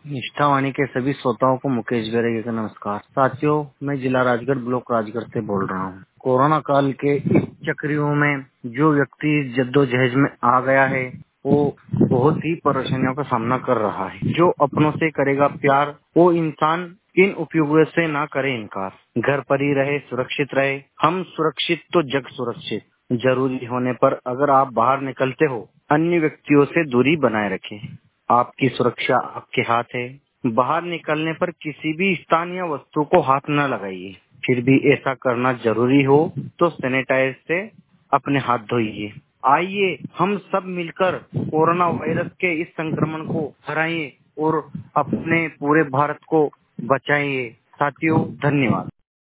निष्ठावाणी के सभी श्रोताओं को मुकेश बेरगे का नमस्कार। साथियों, मैं जिला राजगढ़ ब्लॉक राजगढ़ से बोल रहा हूँ। कोरोना काल के इस चक्रियों में जो व्यक्ति जद्दोजहद में आ गया है वो बहुत ही परेशानियों का सामना कर रहा है। जो अपनों से करेगा प्यार वो इंसान इन उपयोगों से ना करे इनकार। घर पर ही रहे, सुरक्षित रहे। हम सुरक्षित तो जग सुरक्षित। जरूरी होने पर अगर आप बाहर निकलते हो, अन्य व्यक्तियों से दूरी बनाए रखें। आपकी सुरक्षा आपके हाथ है। बाहर निकलने पर किसी भी स्थान या वस्तु को हाथ न लगाइए। फिर भी ऐसा करना जरूरी हो तो सैनिटाइजर से अपने हाथ धोइए। आइए हम सब मिलकर कोरोना वायरस के इस संक्रमण को हराइए और अपने पूरे भारत को बचाइए। साथियों, धन्यवाद।